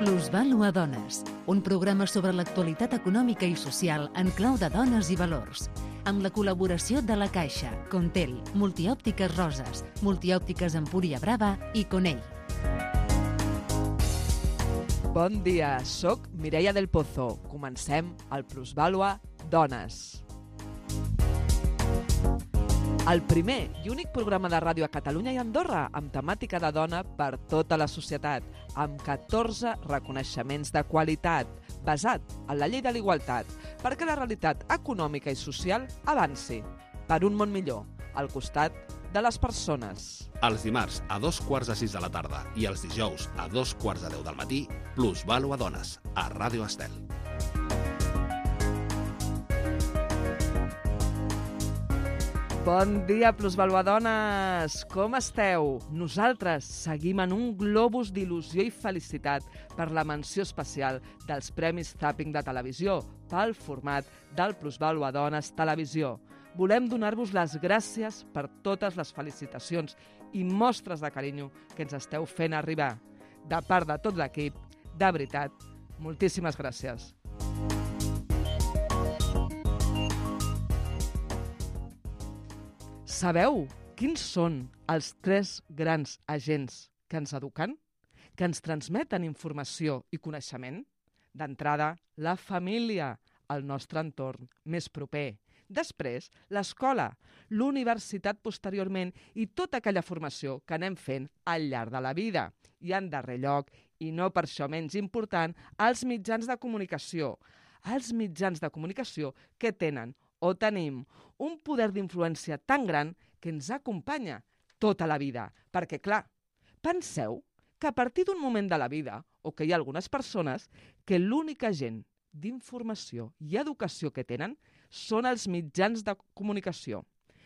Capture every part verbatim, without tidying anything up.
Plusvàlua Dones, un programa sobre l'actualitat econòmica i social en clau de dones i valors, amb la col·laboració de La Caixa, Contel, Multiòptiques Roses, Multiòptiques Empúria Brava i Conell. Bon dia, soc Mireia del Pozo. Comencem el Plusvàlua Dones. El primer i únic programa de ràdio a Catalunya i Andorra amb temàtica de dona per tota la societat, amb catorze reconeixements de qualitat, basat en la llei de l'igualtat, perquè la realitat econòmica i social avanci per un món millor, al costat de les persones. Els dimarts a dos quarts de sis de la tarda i els dijous a dos quarts de deu del matí, Plusvàlua Dones, a Ràdio Estel. Bon dia, Plusvàlua Dones! Com esteu? Nosaltres seguim en un globus d'il·lusió i felicitat per la menció especial dels Premis Zapping de Televisió pel format del Plusvàlua Dones Televisió. Volem donar-vos les gràcies per totes les felicitacions i mostres de carinyo que ens esteu fent arribar. De part de tot l'equip, de veritat, moltíssimes gràcies. Sabeu quins són els tres grans agents que ens eduquen, que ens transmeten informació i coneixement? D'entrada, la família, el nostre entorn més proper. Després, l'escola, l'universitat posteriorment i tota aquella formació que anem fent al llarg de la vida. I en darrer lloc, i no per això menys important, els mitjans de comunicació. Els mitjans de comunicació que tenen o tenim un poder d'influència tan gran que ens acompanya tota la vida. Perquè, clar, penseu que a partir d'un moment de la vida, o que hi ha algunes persones, que l'únic agent d'informació i educació que tenen són els mitjans de comunicació.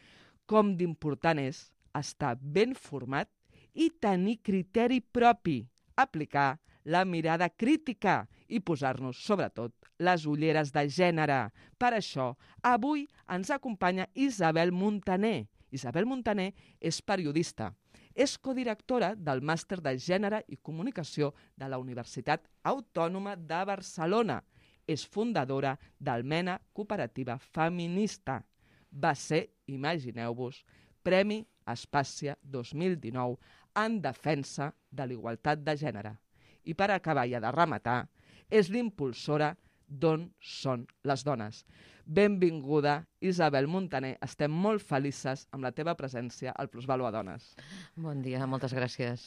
Com d'important és estar ben format i tenir criteri propi, aplicar la mirada crítica i posar-nos, sobretot, les ulleres de gènere. Per això, avui ens acompanya Isabel Montaner. Isabel Montaner és periodista. És codirectora del Màster de Gènere i Comunicació de la Universitat Autònoma de Barcelona. És fundadora del MENA Cooperativa Feminista. Va ser, imagineu-vos, Premi Espàcia dos mil dinou en defensa de l'igualtat de gènere. I per acabar ja de rematar, és l'impulsora d'On són les dones. Benvinguda, Isabel Montaner. Estem molt felices amb la teva presència al Plusvàlua Dones. Bon dia, moltes gràcies.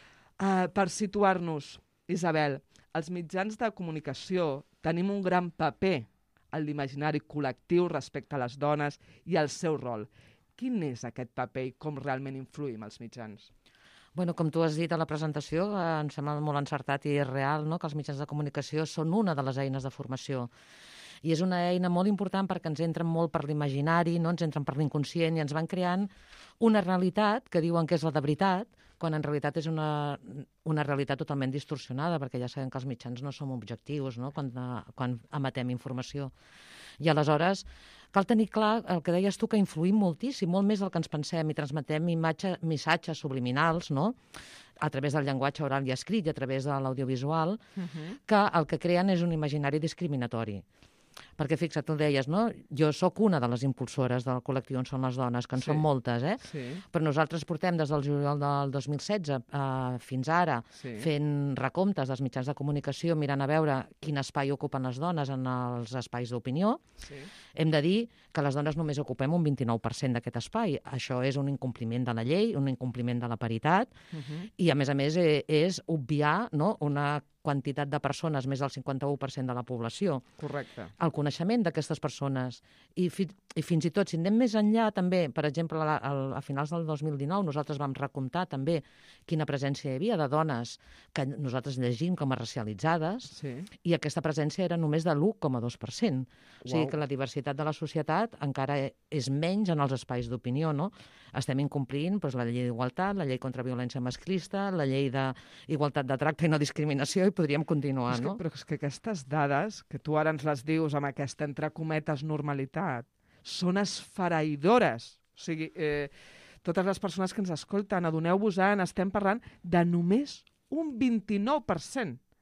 Uh, per situar-nos, Isabel, els mitjans de comunicació tenim un gran paper en l'imaginari col·lectiu respecte a les dones i al seu rol. Quin és aquest paper i com realment influïm els mitjans? Bueno, com tu has dit a la presentació, eh, em sembla molt encertat i és real, no?, que els mitjans de comunicació són una de les eines de formació. I és una eina molt important perquè ens entren molt per l'imaginari, no? Ens entren per l'inconscient i ens van creant una realitat que diuen que és la de veritat, quan en realitat és una, una realitat totalment distorsionada, perquè ja sabem que els mitjans no som objectius, no?, quan, quan emetem informació. I aleshores cal tenir clar el que deies tu, que influïm moltíssim, molt més del que ens pensem, i transmetem imatge, missatges subliminals, no?, a través del llenguatge oral i escrit i a través de l'audiovisual, uh-huh. que el que creen és un imaginari discriminatori. Perquè, fixa't, tu deies, no? Jo sóc una de les impulsores del col·lectiu On són les dones, que en sí. són moltes, eh? Sí. Però nosaltres portem des del juliol del dos mil setze eh, fins ara sí. fent recomptes dels mitjans de comunicació, mirant a veure quin espai ocupen les dones en els espais d'opinió. Sí. Hem de dir que les dones només ocupem un vint-i-nou per cent d'aquest espai. Això és un incompliment de la llei, un incompliment de la paritat, uh-huh. i a més a més és obviar, no?, una quantitat de persones, més del cinquanta-u per cent de la població. Correcte. El coneixement d'aquestes persones. I, fi, I fins i tot, si anem més enllà, també, per exemple, a, a, a finals del dos mil dinou, nosaltres vam recomptar també quina presència hi havia de dones que nosaltres llegim com a racialitzades, sí. i aquesta presència era només de l'u coma dos per cent. O sigui que la diversitat de la societat encara és menys en els espais d'opinió, no? Estem incomplint doncs, la llei d'igualtat, la llei contra violència masclista, la llei d'igualtat de tracte i no discriminació, i podríem continuar, és que, no? Però és que aquestes dades, que tu ara ens les dius amb aquesta, entre cometes, normalitat, són esfereïdores. O sigui, eh, totes les persones que ens escolten, adoneu-vos-en, estem parlant de només un vint-i-nou per cent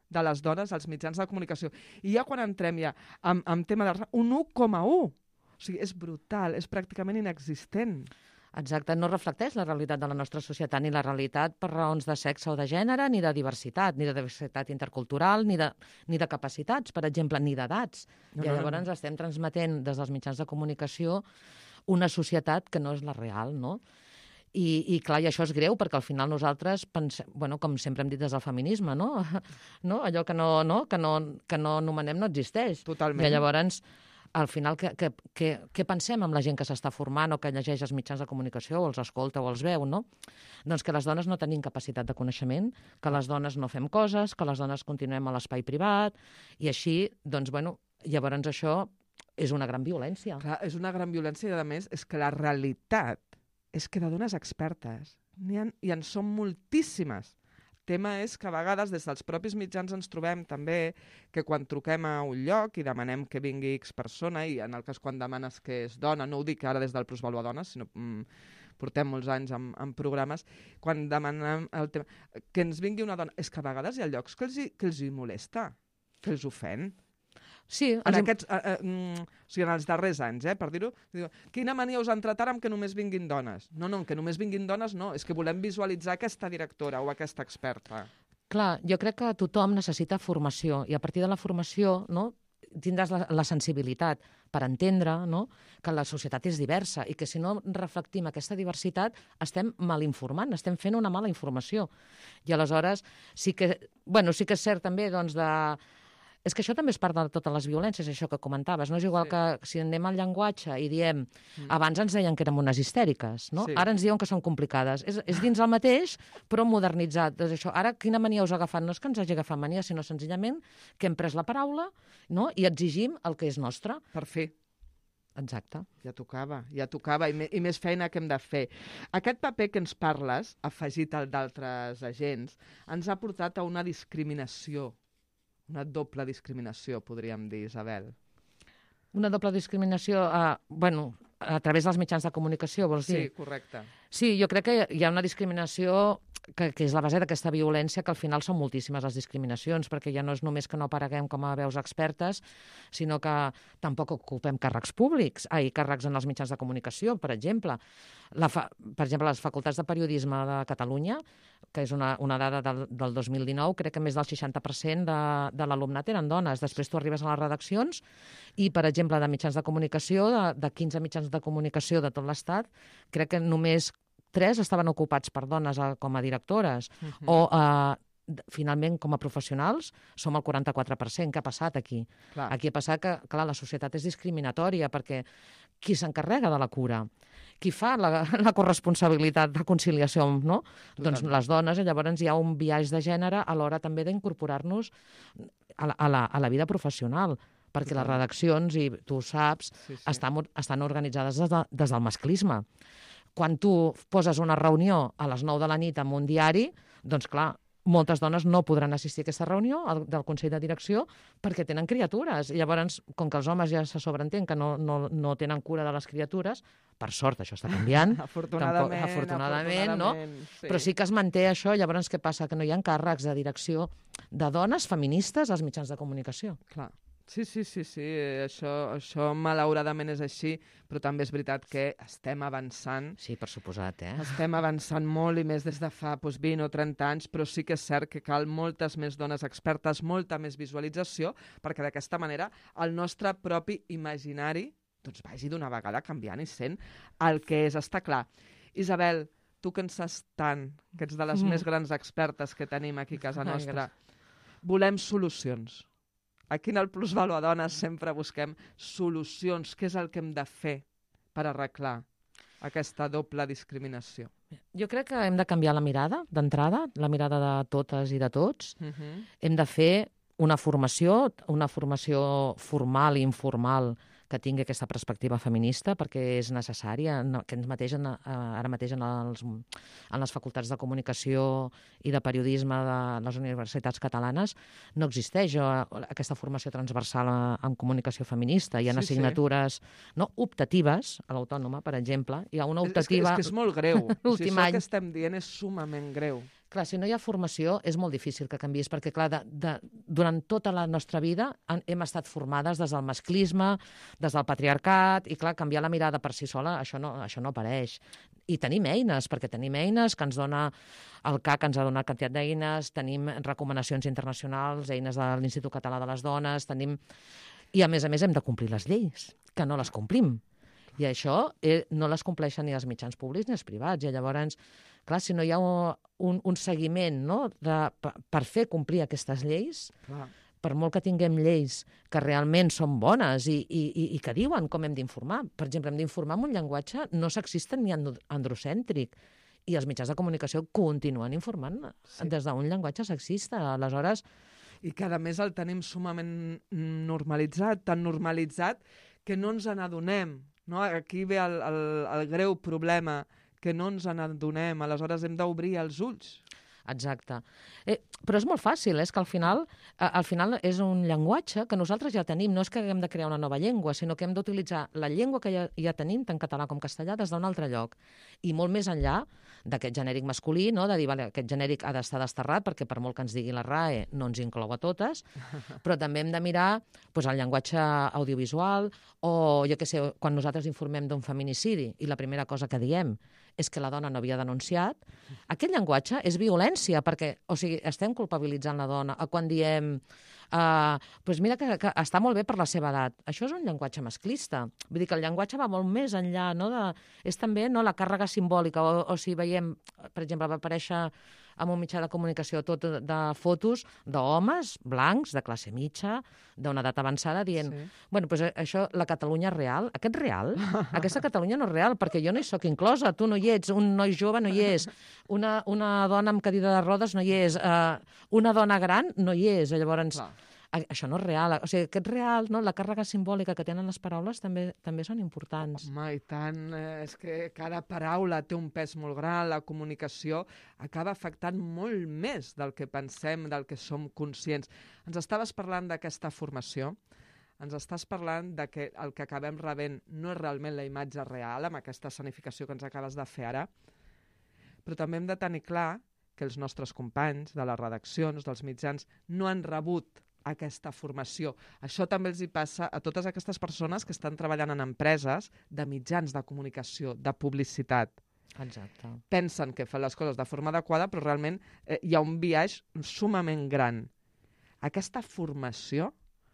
de les dones als mitjans de comunicació. I ja quan entrem ja amb, amb tema de... un u coma u. O sigui, és brutal, és pràcticament inexistent. Exacte, no reflecteix la realitat de la nostra societat, ni la realitat per raons de sexe o de gènere, ni de diversitat, ni de diversitat intercultural, ni de, ni de capacitats, per exemple, ni d'edats. No, I no, llavors no. estem transmetent des dels mitjans de comunicació una societat que no és la real, no? I, i clar, i això és greu, perquè al final nosaltres pensem, bueno, com sempre hem dit des del feminisme, no? no? Allò que no, no? Que, no, que no anomenem no existeix. Totalment. I llavors, al final, què, què, què, què pensem amb la gent que s'està formant o que llegeix els mitjans de comunicació o els escolta o els veu, no? Doncs que les dones no tenim capacitat de coneixement, que les dones no fem coses, que les dones continuem a l'espai privat, i així, doncs, bueno, llavors això és una gran violència. Clar, és una gran violència i, a més, és que la realitat és que de dones expertes n'hi ha, i en són moltíssimes. El tema és que a vegades des dels propis mitjans ens trobem també que quan truquem a un lloc i demanem que vingui X persona, i en el cas quan demanes que és dona, no ho dic ara des del Plusvalor Dones, sinó mm, portem molts anys amb, amb programes, quan demanem el tema, que ens vingui una dona, és que a vegades hi ha llocs que els hi, que els hi molesta, que els ofèn. Sí, En, aquests, eh, eh, mm, o sigui, en els darrers anys, eh, per dir-ho, diu, quina mania us han tratat amb que només vinguin dones? No, no, que només vinguin dones no, és que volem visualitzar aquesta directora o aquesta experta. clar, jo crec que tothom necessita formació, i a partir de la formació, no, tindràs la, la sensibilitat per entendre, no, que la societat és diversa i que si no reflectim aquesta diversitat estem mal informant, estem fent una mala informació. I aleshores sí que, bueno, sí que és cert també, doncs, de... És que això també és part de totes les violències, això que comentaves. No és igual Sí. que si anem al llenguatge i diem... Abans ens deien que érem unes histèriques, no? Sí. Ara ens diuen que són complicades. És, és dins el mateix, però modernitzat. Doncs això, ara, quina mania us ha agafat? No és que ens hagi agafat mania, sinó senzillament que hem pres la paraula, no? I exigim el que és nostre. Per fer. Exacte. Ja tocava, ja tocava, i, me, i més feina que hem de fer. Aquest paper que ens parles, afegit al d'altres agents, ens ha portat a una discriminació, una doble discriminació, podríem dir, Isabel. Una doble discriminació, a, bueno, a través dels mitjans de comunicació, vols dir? Sí, correcte. Sí, jo crec que hi ha una discriminació que, que és la base d'aquesta violència, que al final són moltíssimes les discriminacions, perquè ja no és només que no apareguem com a veus expertes, sinó que tampoc ocupem càrrecs públics, ai, càrrecs en els mitjans de comunicació, per exemple. La fa, per exemple, les facultats de periodisme de Catalunya, que és una, una dada del, del dos mil dinou, crec que més del seixanta per cent de, de l'alumnat eren dones. Després tu arribes a les redaccions i, per exemple, de mitjans de comunicació, de, de quinze mitjans de comunicació de tot l'Estat, crec que només tres estaven ocupats per dones a, com a directores, uh -huh. o eh, finalment com a professionals som el quaranta-quatre per cent. Què ha passat aquí? Clar. Aquí ha passat que, clar, la societat és discriminatòria, perquè qui s'encarrega de la cura? Qui fa la, la corresponsabilitat de conciliació, no? Totalment. Doncs les dones, i llavors hi ha un biaix de gènere a l'hora també d'incorporar-nos a, la, a, la, a la vida professional, perquè Totalment. les redaccions, i tu ho saps, Sí, sí. estan, estan organitzades des, de, des del masclisme. Quan tu poses una reunió a les nou de la nit en un diari, doncs clar, moltes dones no podran assistir a aquesta reunió al, del Consell de Direcció perquè tenen criatures. I llavors, com que els homes ja se sobreentén que no, no, no tenen cura de les criatures, per sort això està canviant, Afortunadament, tampoc, afortunadament, no? sí. Però sí que es manté això. Llavors què passa? Que no hi ha càrrecs de direcció de dones feministes als mitjans de comunicació. Clar. Sí, sí, sí, sí. Això, això malauradament és així, però també és veritat que estem avançant. Sí, per suposat, eh? Estem avançant molt, i més des de fa doncs, vint o trenta anys, però sí que és cert que cal moltes més dones expertes, molta més visualització, perquè d'aquesta manera el nostre propi imaginari doncs, vagi d'una vegada canviant i sent el que és. Està clar. Isabel, tu que en saps tant, que ets de les mm. més grans expertes que tenim aquí a casa nostra, volem solucions. Aquí en el Plusvalor Dones sempre busquem solucions. Què és el que hem de fer per arreglar aquesta doble discriminació? Jo crec que hem de canviar la mirada, d'entrada, la mirada de totes i de tots. Uh -huh. Hem de fer una formació, una formació formal i informal que tingui aquesta perspectiva feminista, perquè és necessària, que ens mateix en, ara mateix en, els, en les facultats de comunicació i de periodisme de les universitats catalanes no existeix aquesta formació transversal en comunicació feminista. Hi ha Sí, assignatures sí. no, optatives, a l'Autònoma, per exemple. Hi ha una optativa... És que és, que és molt greu. O sigui, l'últim això any. que estem dient és sumament greu. Clar, si no hi ha formació és molt difícil que canviïs, perquè clar, de, de, durant tota la nostra vida han, hem estat formades des del masclisme, des del patriarcat, i clar, canviar la mirada per si sola, això no, això no apareix. I tenim eines, perquè tenim eines que ens dona el C A C, ens ha donat quantitat d'eines, tenim recomanacions internacionals, eines de l'Institut Català de les Dones, tenim... I a més a més hem de complir les lleis, que no les complim. I això eh, no les compleixen ni els mitjans públics ni els privats. I llavors, clar, si no hi ha un, un, un seguiment, no?, de, per, per fer complir aquestes lleis, clar, per molt que tinguem lleis que realment són bones i, i, i que diuen com hem d'informar. Per exemple, hem d'informar amb un llenguatge no sexista ni androcèntric. I els mitjans de comunicació continuen informant sí. des d'un llenguatge sexista. Aleshores... I que, a més, el tenim sumament normalitzat, tan normalitzat que no ens n'adonem. No? Aquí ve el, el, el greu problema, que no ens n'adonem, aleshores hem d'obrir els ulls. Exacte. Eh, però és molt fàcil, és que al final, eh, al final és un llenguatge que nosaltres ja tenim, no és que haguem de crear una nova llengua, sinó que hem d'utilitzar la llengua que ja, ja tenim, tant català com castellà, des d'un altre lloc. I molt més enllà d'aquest genèric masculí, no? De dir, vale, aquest genèric ha d'estar desterrat, perquè per molt que ens digui la R A E no ens inclou a totes, però també hem de mirar pues, el llenguatge audiovisual, o jo què sé, quan nosaltres informem d'un feminicidi i la primera cosa que diem és que la dona no havia denunciat, aquest llenguatge és violència, perquè, o sigui, estem culpabilitzant la dona. Quan diem, uh, pues mira que, que està molt bé per la seva edat, això és un llenguatge masclista. Vull dir que el llenguatge va molt més enllà, no? De, és també no, la càrrega simbòlica, o, o si veiem, per exemple, va aparèixer en un mitjà de comunicació tot de fotos d'homes blancs, de classe mitja, d'una edat avançada, dient, sí. bueno, pues això, la Catalunya real, aquest real, aquesta Catalunya no és real, perquè jo no hi soc inclosa, tu no hi ets, un noi jove no hi és, una, una dona amb cadira de rodes no hi és, uh, una dona gran no hi és, llavors... Clar. Això no és real. O sigui, aquest real, no? La càrrega simbòlica que tenen les paraules també també són importants. Home, i tant. Eh, és que cada paraula té un pes molt gran. La comunicació acaba afectant molt més del que pensem, del que som conscients. Ens estaves parlant d'aquesta formació. Ens estàs parlant de que el que acabem rebent no és realment la imatge real, amb aquesta escenificació que ens acabes de fer ara, però també hem de tenir clar que els nostres companys de les redaccions, dels mitjans, no han rebut aquesta formació. Això també els hi passa a totes aquestes persones que estan treballant en empreses de mitjans de comunicació, de publicitat. Exacte. Pensen que fan les coses de forma adequada, però realment eh, hi ha un biaix sumament gran. Aquesta formació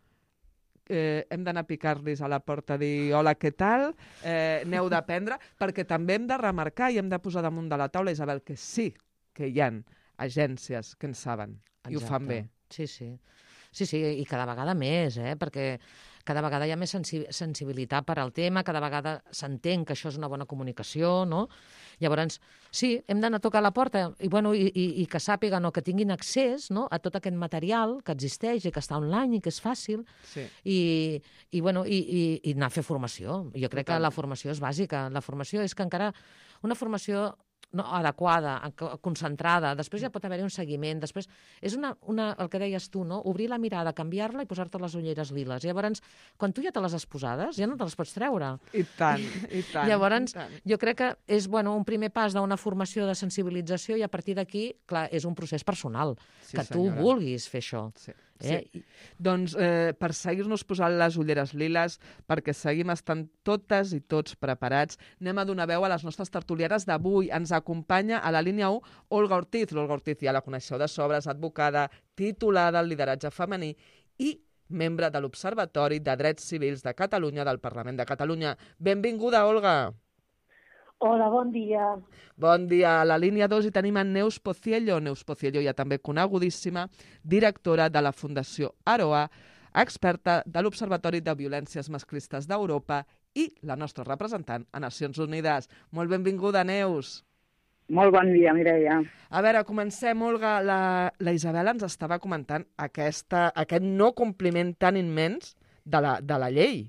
eh, hem d'anar a picar-los a la porta a dir hola, què tal? Eh, n'heu d'aprendre, perquè també hem de remarcar i hem de posar damunt de la taula, Isabel, que sí que hi ha agències que en saben. Exacte. I ho fan bé. Sí, sí. Sí, sí, i cada vegada més, eh? Perquè cada vegada hi ha més sensi sensibilitat per al tema, cada vegada s'entén que això és una bona comunicació, no? Llavors, sí, hem d'anar a tocar la porta i, bueno, i, i, i que sàpiguen o que tinguin accés, no?, a tot aquest material que existeix i que està online i que és fàcil, sí. i, i, bueno, i, i, i anar a fer formació. Jo crec Total. que la formació és bàsica. La formació és que encara una formació no, adequada, concentrada, després ja pot haver-hi un seguiment, després és una, una, el que deies tu, no? Obrir la mirada, canviar-la i posar-te les ulleres liles. Llavors, quan tu ja te les has posades, ja no te les pots treure. I tant, i tant. Llavors, i tant. jo crec que és bueno, un primer pas d'una formació de sensibilització i a partir d'aquí, clar, és un procés personal, sí, que senyora. tu vulguis fer això. Sí. Eh? Sí. Doncs eh, per seguir-nos posant les ulleres liles, perquè seguim estant totes i tots preparats, anem a donar veu a les nostres tertulianes d'avui. Ens acompanya a la línia u Olga Ortiz. L'Olga Ortiz ja la coneixeu de sobres, advocada, titulada al lideratge femení i membre de l'Observatori de Drets Civils de Catalunya del Parlament de Catalunya. Benvinguda, Olga. Hola, bon dia. Bon dia. A la línia dos hi tenim en Neus Pociello. Neus Pociello, ja també conegudíssima, directora de la Fundació Aroa, experta de l'Observatori de Violències Masclistes d'Europa i la nostra representant a Nacions Unides. Molt benvinguda, Neus. Molt bon dia, Mireia. A veure, comencem, Olga. La, la Isabel ens estava comentant aquesta, aquest no compliment tan immens de la, de la llei.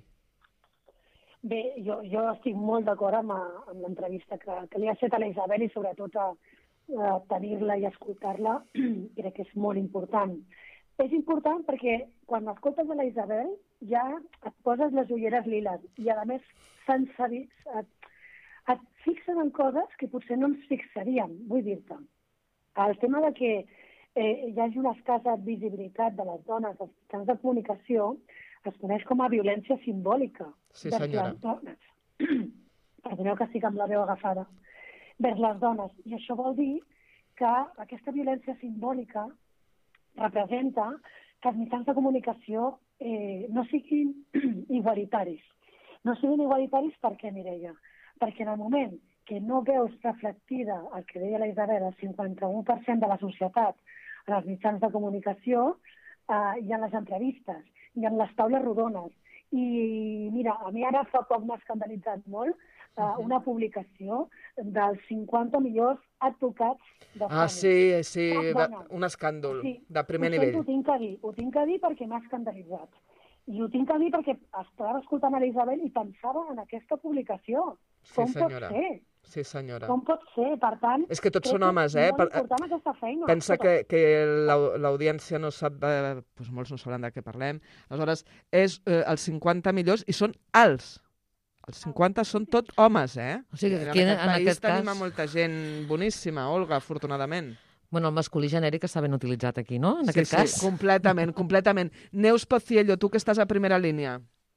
Bé, jo, jo estic molt d'acord amb, amb l'entrevista que, que li ha fet a la Isabel i sobretot a, a tenir-la i escoltar-la, crec que és molt important. És important perquè quan escoltes a la Isabel ja et poses les ulleres liles i a més et, et fixen en coses que potser no ens fixaríem, vull dir-te. El tema de que eh, hi hagi una escassa visibilitat de les dones als mitjans de comunicació es coneix com a violència simbòlica Sí, vers senyora. les dones. Perdoneu que estic amb la veu agafada. Vers les dones. I això vol dir que aquesta violència simbòlica representa que els mitjans de comunicació eh, no siguin igualitaris. No siguin igualitaris per què, Mireia? Perquè en el moment que no veus reflectida el que deia la Isabel, el cinquanta-u per cent de la societat en els mitjans de comunicació eh, i en les entrevistes i en les taules rodones. I mira, a mi ara fa poc m'ha escandalitzat molt eh, una publicació dels cinquanta millors advocats d'Espanya. Ah, sí, sí, Cap de, dona. un escàndol Sí, de primer ho nivell. sento, ho tinc que dir, ho tinc que dir perquè m'ha escandalitzat. I ho tinc que dir perquè estava escoltant a l'Isabel i pensava en aquesta publicació. Sí, Com senyora. pot ser? Sí, senyora. Com pot ser? Per tant, És que tots crec són homes, que eh? és molt Per- important aquesta feina. Pensa Escolta, que, que l'au- l'audiència no sap, de, doncs molts no sabran de què parlem. Aleshores, és eh, els cinquanta millors i són alts. Els cinquanta són tot homes, eh? O sigui, en aquí, aquest en país aquest tenim cas... a molta gent boníssima, Olga, afortunadament. Bueno, el masculí genèric està ben utilitzat aquí, no? En sí, aquest sí, cas. completament, completament. Neus Pociello, tu que estàs a primera línia.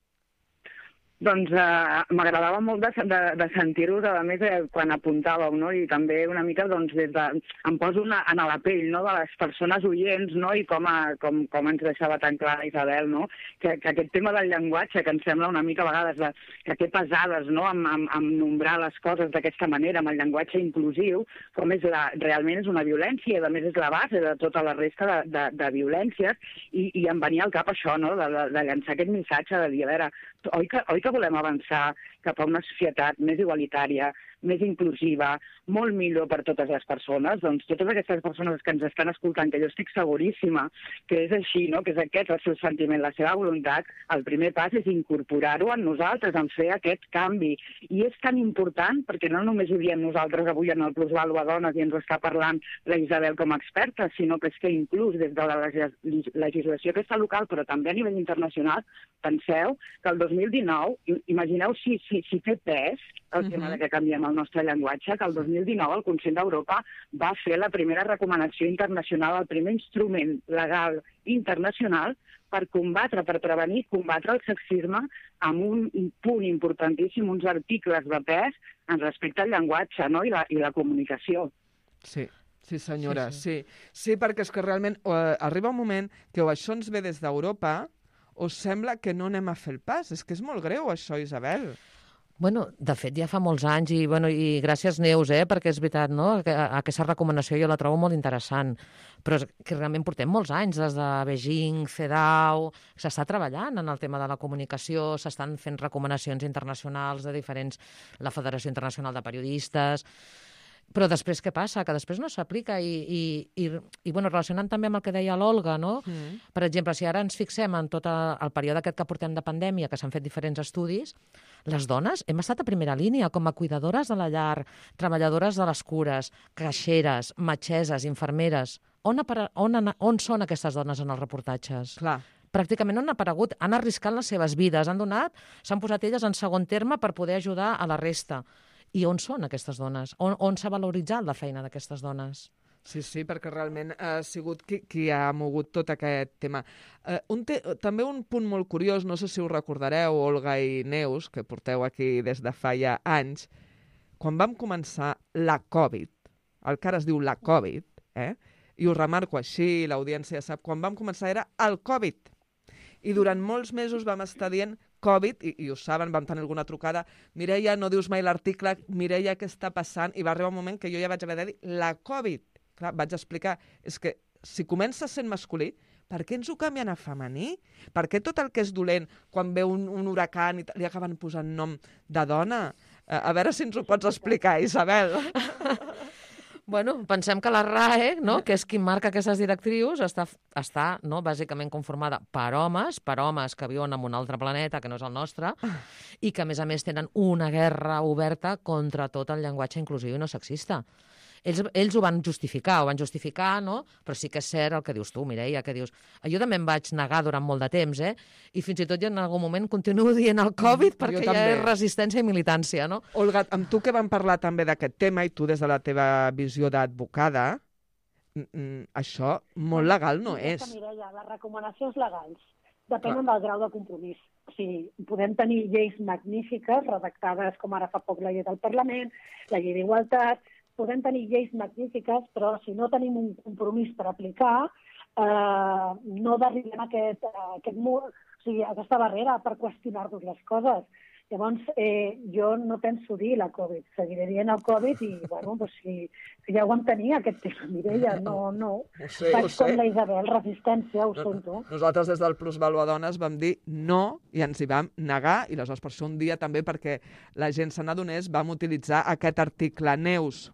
Doncs eh, m'agradava molt de, de, de sentir-vos, a més, eh, quan apuntàveu, no? I també una mica, doncs, des de... Em poso una, en la pell, no?, de les persones oients, no?, i com, a, com, com ens deixava tan clar Isabel, no?, que, que aquest tema del llenguatge, que ens sembla una mica a vegades de, que té pesades, no?, amb, amb, amb nombrar les coses d'aquesta manera, amb el llenguatge inclusiu, com és la, realment és una violència, i a més és la base de tota la resta de, de, de violències, i, i em venia al cap això, no?, de, de, de llançar aquest missatge, de dir, a veure, oi que, oi que volem avançar cap a una societat més igualitària, més inclusiva, molt millor per totes les persones? Doncs totes aquestes persones que ens estan escoltant, que jo estic seguríssima que és així, no?, que és aquest el seu sentiment, la seva voluntat, el primer pas és incorporar-ho en nosaltres, en fer aquest canvi. I és tan important, perquè no només ho diem nosaltres avui en el Plusvàlua Dones i ens ho està parlant la Isabel com a experta, sinó que és que inclús des de la legis legislació aquesta local, però també a nivell internacional, penseu que el dos mil dinou, imagineu si, si, si té pes el tema de que canviem el nostre llenguatge, que el dos mil dinou el Consell d'Europa va fer la primera recomanació internacional, el primer instrument legal internacional per combatre, per prevenir, combatre el sexisme amb un punt importantíssim, uns articles de pes en respecte al llenguatge, no?, i la, i la comunicació. Sí. Sí, senyora, sí. Sí, Sí, sí perquè és que realment eh, arriba un moment que o això ens ve des d'Europa o sembla que no anem a fer el pas. És que és molt greu, això, Isabel. Bueno, de fet, ja fa molts anys, i, bueno, i gràcies, Neus, eh, perquè és veritat, no?, que, aquesta recomanació jo la trobo molt interessant, però és que realment portem molts anys, des de Beijing, CEDAW, s'està treballant en el tema de la comunicació, s'estan fent recomanacions internacionals de diferents, la Federació Internacional de Periodistes, però després què passa? Que després no s'aplica i, i, i, i bueno, relacionant també amb el que deia l'Olga, no? Mm. Per exemple, si ara ens fixem en tot el període aquest que portem de pandèmia, que s'han fet diferents estudis, les dones hem estat a primera línia com a cuidadores de la llar, treballadores de les cures, caixeres, metgesses, infermeres. On, on, on són aquestes dones en els reportatges? Clar. Pràcticament no han aparegut, han arriscat les seves vides, han donat, s'han posat elles en segon terme per poder ajudar a la resta. I on són aquestes dones? On, on s'ha valoritzat la feina d'aquestes dones? Sí, sí, perquè realment ha sigut qui, qui ha mogut tot aquest tema. Uh, un te també un punt molt curiós, no sé si us recordareu, Olga i Neus, que porteu aquí des de fa ja anys, quan vam començar la Covid, el que ara es diu la Covid, eh? I ho remarco així, l'audiència sap, quan vam començar era el Covid. I durant molts mesos vam estar dient Covid, i, i ho saben, vam tenir alguna trucada, Mireia, no dius mai l'article, Mireia, què està passant? I va arribar un moment que jo ja vaig haver de dir la Covid. Clar, vaig explicar, és que si comença sent masculí, per què ens ho canvien a femení? Per què tot el que és dolent, quan ve un, un huracan, i li acaben posant nom de dona? A, a veure si ens ho pots explicar, Isabel. Bueno, pensem que la RAE, no?, que és qui marca aquestes directrius, està, està no, bàsicament conformada per homes, per homes que viuen en un altre planeta que no és el nostre, i que, a més a més, tenen una guerra oberta contra tot el llenguatge inclusiu i no sexista. Ells, ells ho van justificar, ho van justificar, no? Però sí que és cert el que dius tu, Mireia, que dius... Jo també em vaig negar durant molt de temps, eh? I fins i tot jo en algun moment continuo dient el Covid perquè hi ha resistència i militància, no? Olga, amb tu que vam parlar també d'aquest tema, i tu des de la teva visió d'advocada, mm, això molt legal no és. Mireia, les recomanacions legals depenen del grau de compromís. O sigui, podem tenir lleis magnífiques, redactades com ara fa poc la llei del Parlament, la llei d'igualtat, podem tenir lleis magnífiques, però si no tenim un compromís per aplicar, eh, no arribem a aquest, a aquest mur, o sigui, a aquesta barrera per qüestionar-nos les coses. Llavors, eh, jo no penso dir la Covid, seguiré dient el Covid i, bueno, doncs si, si ja ho vam tenir, aquest tema, Mireia, no, no. Ho sé, Faig ho sé. com la Isabel, resistència, ho sento. Nosaltres des del Plus Vàlua Dones vam dir no i ens hi vam negar, i aleshores per això un dia també perquè la gent se n'adonés vam utilitzar aquest article. Neus.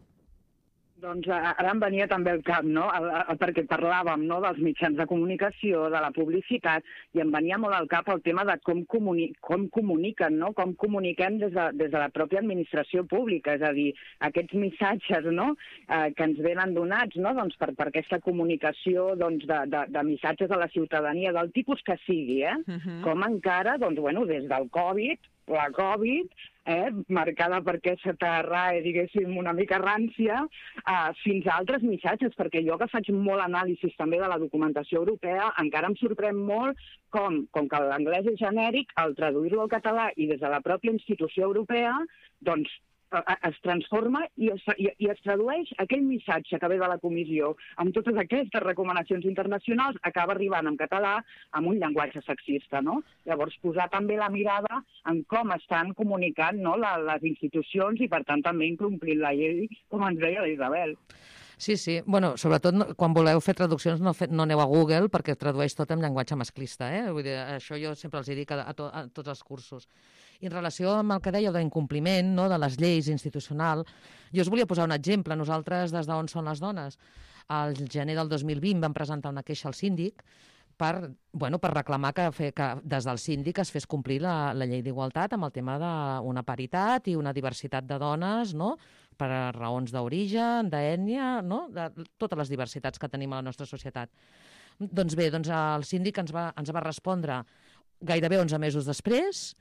Doncs ara em venia també al cap, no? El, el, perquè parlàvem, no?, dels mitjans de comunicació, de la publicitat, i em venia molt al cap el tema de com, comuni com comuniquen, no? Com comuniquem des de, des de la pròpia administració pública, és a dir, aquests missatges, no?, eh, que ens venen donats, no?, doncs per, per aquesta comunicació doncs, de, de, de missatges a la ciutadania, del tipus que sigui, eh? Uh-huh. Com encara, doncs, bueno, des del Covid, la Covid, eh, marcada per aquesta RAE, diguéssim, una mica rància, eh, fins a altres missatges, perquè jo que faig molt anàlisis també de la documentació europea, encara em sorprèn molt com, com que l'anglès és genèric, al traduir-lo al català i des de la pròpia institució europea, doncs es transforma i es, i, i es tradueix aquell missatge que ve de la comissió amb totes aquestes recomanacions internacionals, acaba arribant en català amb un llenguatge sexista, no? Llavors, posar també la mirada en com estan comunicant, no?, la, les institucions i, per tant, també incomplint la llei, com ens deia la Isabel. Sí, sí. Bueno, sobretot no, quan voleu fer traduccions no, fe, no aneu a Google perquè tradueix tot en llenguatge masclista, eh? Vull dir, això jo sempre els dic a, a, to, a tots els cursos. I en relació amb el que dèieu d'incompliment, no?, de les lleis institucional, jo us volia posar un exemple. Nosaltres, des d'On són les dones, al gener del dos mil vint vam presentar una queixa al síndic per, bueno, per reclamar que, fe, que des del síndic es fes complir la, la llei d'igualtat amb el tema d'una paritat i una diversitat de dones, no?, per raons d'origen, d'ètnia, no?, de totes les diversitats que tenim a la nostra societat. Doncs bé, doncs el síndic ens va, ens va respondre gairebé onze mesos després.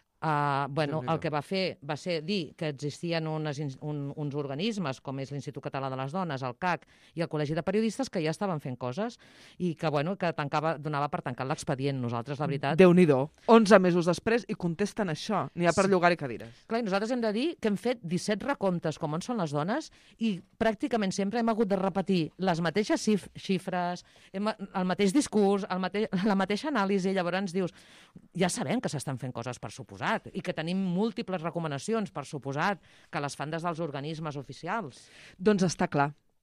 Uh, bueno, el que va fer va ser dir que existien unes, un, uns organismes com és l'Institut Català de les Dones, el C A C i el Col·legi de Periodistes que ja estaven fent coses i que, bueno, que tancava, donava per tancar l'expedient. Nosaltres, la veritat... Déu-n'hi-do. onze mesos després i contesten això. N'hi ha per llogar-hi cadires. Clar, i nosaltres hem de dir que hem fet disset recomptes com On són les dones i pràcticament sempre hem hagut de repetir les mateixes xifres, hem, el mateix discurs, el mate la mateixa anàlisi. Llavors ens dius, ja sabem que s'estan fent coses, per suposat, i que tenim múltiples recomanacions, per suposat, que les fan des dels organismes oficials. Doncs està clar.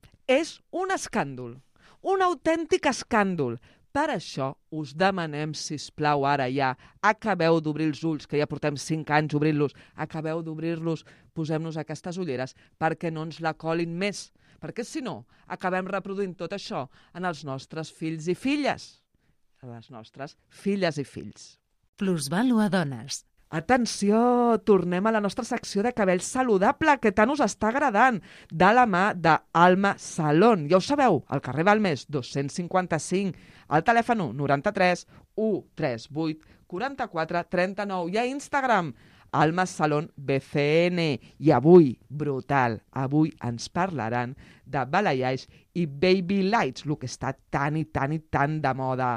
És un escàndol, un autèntic escàndol. Per això us demanem, sisplau, ara ja, acabeu d'obrir els ulls, que ja portem cinc anys obrint-los, acabeu d'obrir-los, posem-nos aquestes ulleres perquè no ens la colin més, perquè si no, acabem reproduint tot això en els nostres fills i filles, a les nostres filles i fills. Plusvàlua Dones. Atenció, tornem a la nostra secció de cabell saludable que tant us està agradant, de la mà d'Alma Salon. Ja ho sabeu, al carrer Balmes dos-cents cinquanta-cinc, al telèfon noranta-tres u trenta vuit quaranta-quatre trenta-nou i a Instagram, Alma Salon B C N. I avui, brutal, avui ens parlaran de balayage i baby lights, el que està tan i tan i tan de moda.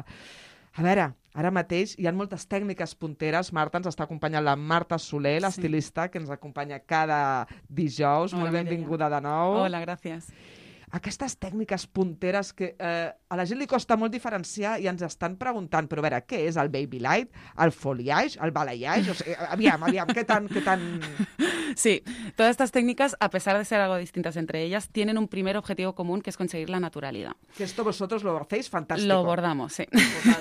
A veure, ara mateix hi ha moltes tècniques punteres. Marta, ens està acompanyant la Marta Soler, l'estilista, sí, que ens acompanya cada dijous. Hola, molt benvinguda de nou. Hola, gràcies. Aquestes tècniques punteres que eh, a la gent li costa molt diferenciar i ens estan preguntant, però a veure, què és el baby light, el foliage, el balayage? O sigui, aviam, aviam, ¿qué tan, qué tan...? Sí, todas estas técnicas, a pesar de ser algo distintas entre ellas, tienen un primer objetivo común, que es conseguir la naturalidad. Que esto vosotros lo hacéis fantástico. Lo abordamos, sí.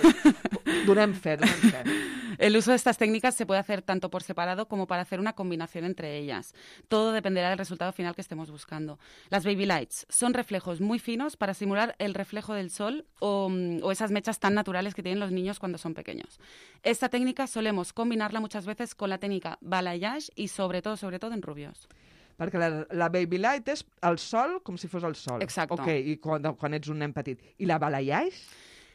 Donem fe, donem fe. El uso de estas técnicas se puede hacer tanto por separado como para hacer una combinación entre ellas. Todo dependerá del resultado final que estemos buscando. Las baby lights son reflejos muy finos para simular el reflejo del sol o, o esas mechas tan naturales que tienen los niños cuando son pequeños. Esta técnica solemos combinarla muchas veces con la técnica balayage y sobre todo, sobre todo en rubios. Perquè la, la baby light és el sol com si fos el sol. Exacto. Ok, i quan, quan ets un nen petit. I la balayage?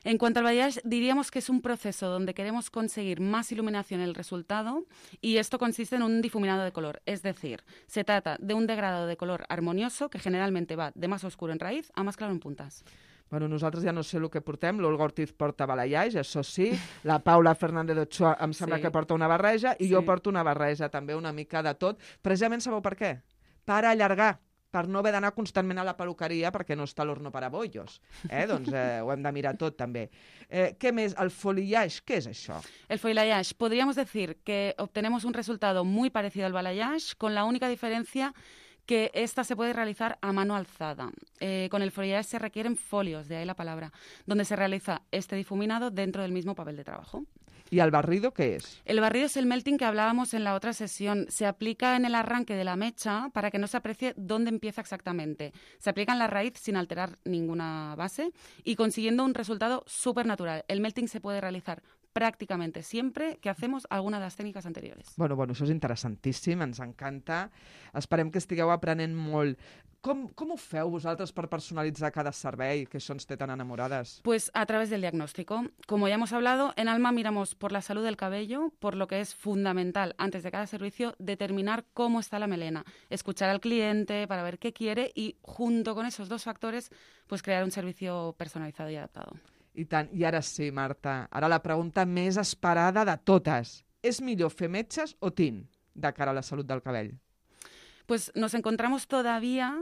En cuanto al balayage, diríamos que es un proceso donde queremos conseguir más iluminación en el resultado y esto consiste en un difuminado de color. Es decir, se trata de un degradado de color armonioso que generalmente va de más oscuro en raíz a más claro en puntas. Bueno, nosaltres ja no sé el que portem, l'Olga Ortiz porta balayage, això sí, la Paula Fernández Ochoa em sembla Sí. que porta una barreja i Sí. jo porto una barreja també una mica de tot. Precisament sabeu per què? Per allargar, per no haver d'anar constantment a la peluqueria perquè no està l'horno para bollos. Eh? Doncs eh, ho hem de mirar tot també. Eh, què més? El foliage, què és això? El foliage, podríamos decir que obtenemos un resultado muy parecido al balayage, con la única diferencia que esta se puede realizar a mano alzada. Eh, con el foliage se requieren folios, de ahí la palabra, donde se realiza este difuminado dentro del mismo papel de trabajo. I el barrido què és? El barrido es el melting que hablábamos en la otra sesión. Se aplica en el arranque de la mecha para que no se aprecie dónde empieza exactamente. Se aplica en la raíz sin alterar ninguna base y consiguiendo un resultado súper natural. El melting se puede realizar prácticamente siempre que hacemos alguna de las técnicas anteriores. Bueno, bueno, això és interessantíssim, ens encanta. Esperem que estigueu aprenent molt. Com, com ho feu vosaltres per personalitzar cada servei, que això ens té tan enamorades? Pues a través del diagnóstico. Como ya hemos hablado, en Alma miramos por la salud del cabello, por lo que es fundamental antes de cada servicio determinar cómo está la melena, escuchar al cliente para ver qué quiere y junto con esos dos factores pues crear un servicio personalizado y adaptado. I tant. I ara sí, Marta, ara la pregunta més esperada de totes. És millor fer metges o tint de cara a la salut del cabell? Pues nos encontramos todavía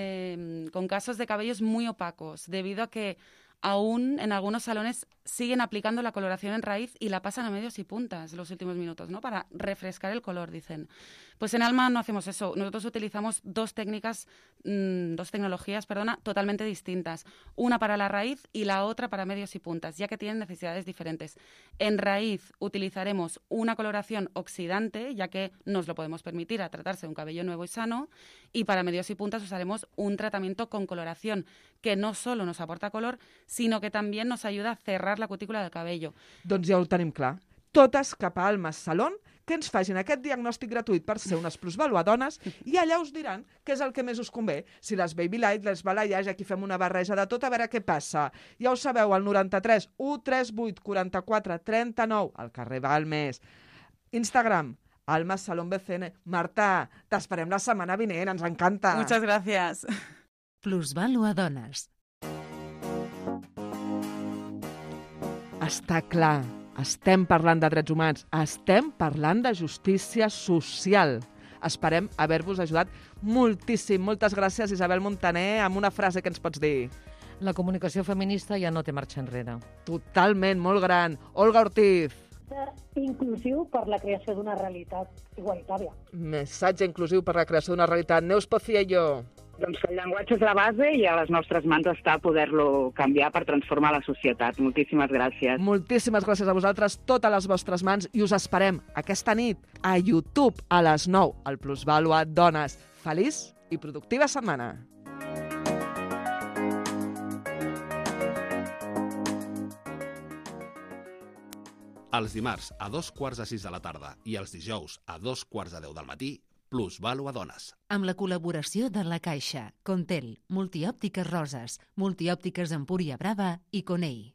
eh, con casos de cabellos muy opacos, debido a que aún en algunos salones siguen aplicando la coloración en raíz y la pasan a medios y puntas los últimos minutos, ¿no? Para refrescar el color, dicen. Pues en Alma no hacemos eso. Nosotros utilizamos dos técnicas, mmm, dos tecnologías, perdona, totalmente distintas. Una para la raíz y la otra para medios y puntas, ya que tienen necesidades diferentes. En raíz utilizaremos una coloración oxidante, ya que nos lo podemos permitir a tratarse de un cabello nuevo y sano. Y para medios y puntas usaremos un tratamiento con coloración, que no solo nos aporta color, sino que también nos ayuda a cerrar la cutícula del cabello. Doncs ja ho tenim clar. Totes cap a Alma Salón, que ens facin aquest diagnòstic gratuït per ser unes plusvaluadones i allà us diran què és el que més us convé. Si les Baby Light, les balayage, aquí fem una barreja de tot, a veure què passa. Ja ho sabeu, al noranta-tres u trenta vuit quaranta-quatre trenta-nou, al carrer Balmes. Instagram, Alma Salón B C N. Marta, t'esperem la setmana vinent, ens encanta. Muchas gracias. Plusvaluadones. Està clar, estem parlant de drets humans, estem parlant de justícia social. Esperem haver-vos ajudat moltíssim. Moltes gràcies, Isabel Montaner, amb una frase que ens pots dir. La comunicació feminista ja no té marxa enrere. Totalment, molt gran. Olga Ortiz. Inclusiu per la creació d'una realitat igualitària. Missatge inclusiu per la creació d'una realitat. Neus Pociello. Doncs que el llenguatge és la base i a les nostres mans està poder-lo canviar per transformar la societat. Moltíssimes gràcies. Moltíssimes gràcies a vosaltres, totes les vostres mans, i us esperem aquesta nit a YouTube a les nou, al Plusvalua Dones. Feliç i productiva setmana. Els dimarts a dos quarts de sis de la tarda i els dijous a dos quarts de deu del matí, Plusvalua Dones. Amb la col·laboració de La Caixa, Contel, Multiòptiques Roses, Multiòptiques Empúria Brava i Conei.